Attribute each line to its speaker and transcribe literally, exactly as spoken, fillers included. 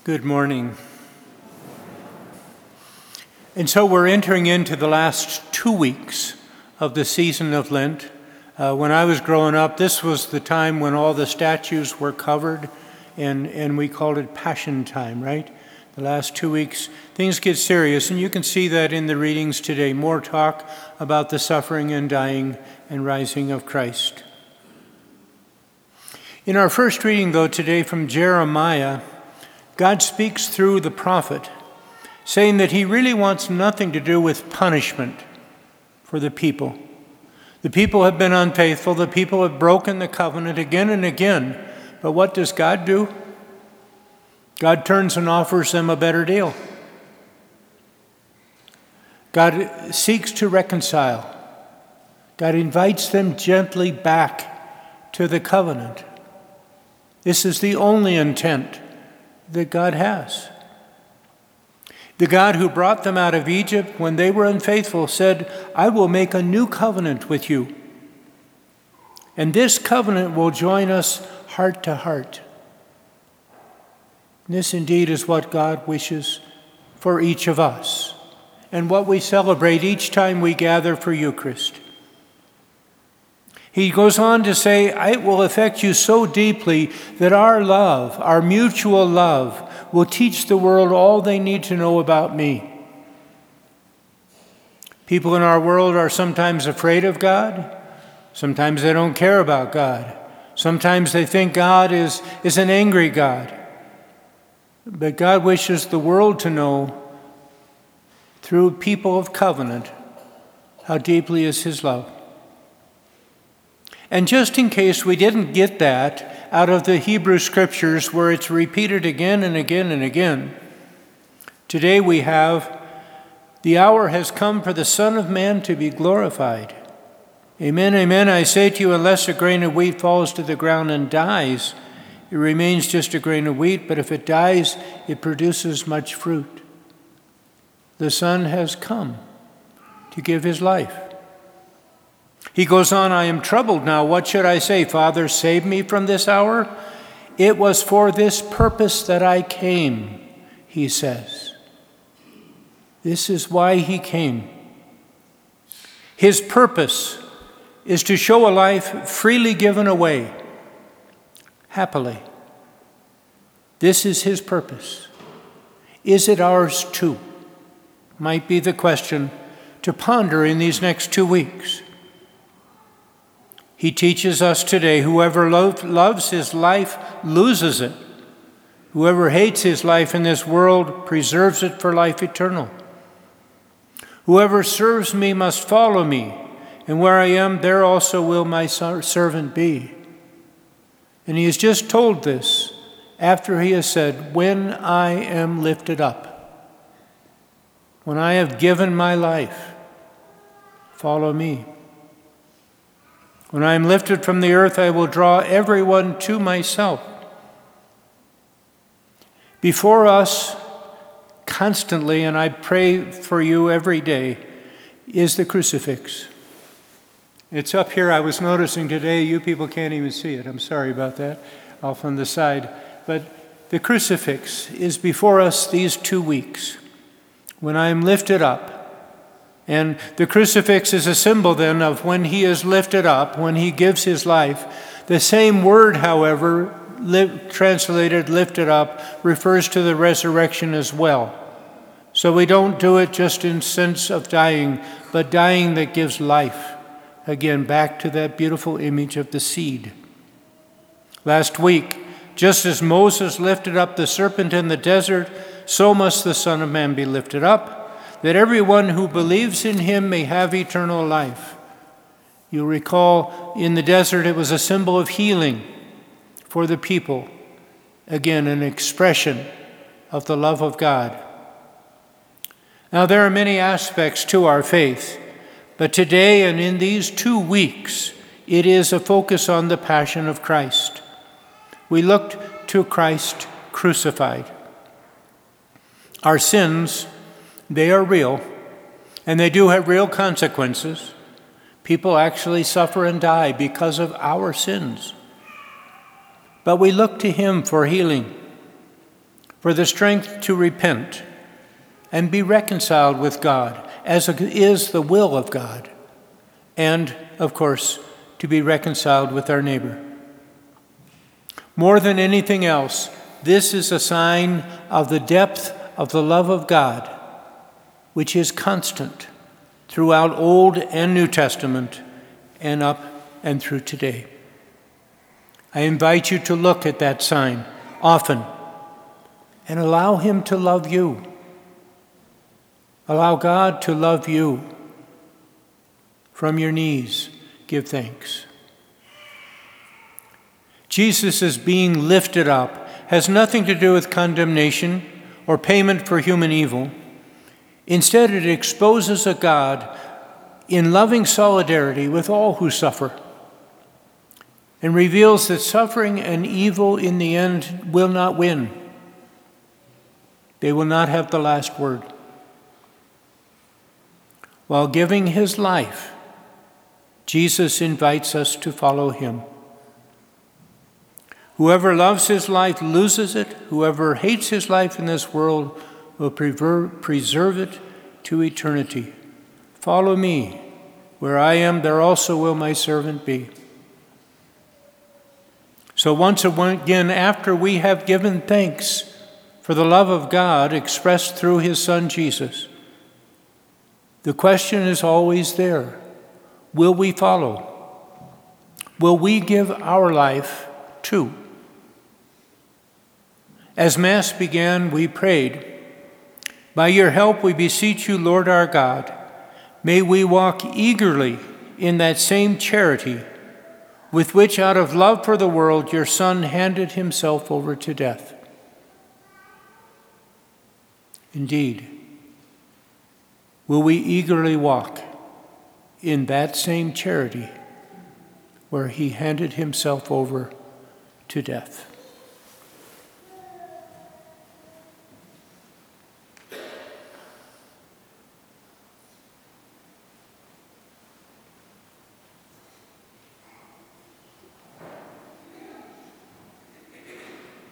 Speaker 1: Good morning. And so we're entering into the last two weeks of the season of Lent. Uh, when I was growing up, this was the time when all the statues were covered, and, and we called it Passion Time, right? The last two weeks, things get serious, and you can see that in the readings today. More talk about the suffering and dying and rising of Christ. In our first reading, though, today from Jeremiah, God speaks through the prophet, saying that he really wants nothing to do with punishment for the people. The people have been unfaithful. The people have broken the covenant again and again. But what does God do? God turns and offers them a better deal. God seeks to reconcile. God invites them gently back to the covenant. This is the only intent that God has. The God who brought them out of Egypt when they were unfaithful said, "I will make a new covenant with you. And this covenant will join us heart to heart." This indeed is what God wishes for each of us, and what we celebrate each time we gather for Eucharist. He goes on to say, "It will affect you so deeply that our love, our mutual love, will teach the world all they need to know about me." People in our world are sometimes afraid of God. Sometimes they don't care about God. Sometimes they think God is, is an angry God. But God wishes the world to know, through people of covenant, how deeply is his love. And just in case we didn't get that out of the Hebrew Scriptures, where it's repeated again and again and again, today we have, "The hour has come for the Son of Man to be glorified. Amen, amen, I say to you, unless a grain of wheat falls to the ground and dies, it remains just a grain of wheat, but if it dies, it produces much fruit. The Son has come to give his life." He goes on, "I am troubled now. What should I say? Father, save me from this hour? It was for this purpose that I came," he says. This is why he came. His purpose is to show a life freely given away, happily. This is his purpose. Is it ours too? Might be the question to ponder in these next two weeks. He teaches us today, whoever lo- loves his life loses it. Whoever hates his life in this world preserves it for life eternal. Whoever serves me must follow me, and where I am, there also will my servant be. And he has just told this after he has said, "When I am lifted up, when I have given my life, follow me. When I am lifted from the earth, I will draw everyone to myself." Before us, constantly, and I pray for you every day, is the crucifix. It's up here. I was noticing today, you people can't even see it. I'm sorry about that, off on the side. But the crucifix is before us these two weeks. When I am lifted up. And the crucifix is a symbol then of when he is lifted up, when he gives his life. The same word, however, li- translated lifted up, refers to the resurrection as well. So we don't do it just in sense of dying, but dying that gives life. Again, back to that beautiful image of the seed. Last week, just as Moses lifted up the serpent in the desert, so must the Son of Man be lifted up, that everyone who believes in him may have eternal life. You'll recall in the desert it was a symbol of healing for the people. Again, an expression of the love of God. Now, there are many aspects to our faith, but today and in these two weeks, it is a focus on the passion of Christ. We looked to Christ crucified. Our sins, they are real, and they do have real consequences. People actually suffer and die because of our sins. But we look to him for healing. for the strength to repent and be reconciled with God, as is the will of God, and, of course, to be reconciled with our neighbor. More than anything else, this is a sign of the depth of the love of God, which is constant throughout Old and New Testament and up and through today. I invite you to look at that sign often and allow him to love you. Allow God to love you. From your knees, give thanks. Jesus' being lifted up has nothing to do with condemnation or payment for human evil. Instead, it exposes a God in loving solidarity with all who suffer, and reveals that suffering and evil in the end will not win. They will not have the last word. While giving his life, Jesus invites us to follow him. Whoever loves his life loses it. Whoever hates his life in this world will preserve it to eternity. Follow me. Where I am, there also will my servant be. So once again, after we have given thanks for the love of God expressed through his Son Jesus, the question is always there. Will we follow? Will we give our life too? As Mass began, we prayed, "By your help we beseech you, Lord our God, may we walk eagerly in that same charity with which, out of love for the world, your Son handed himself over to death." Indeed, will we eagerly walk in that same charity where he handed himself over to death?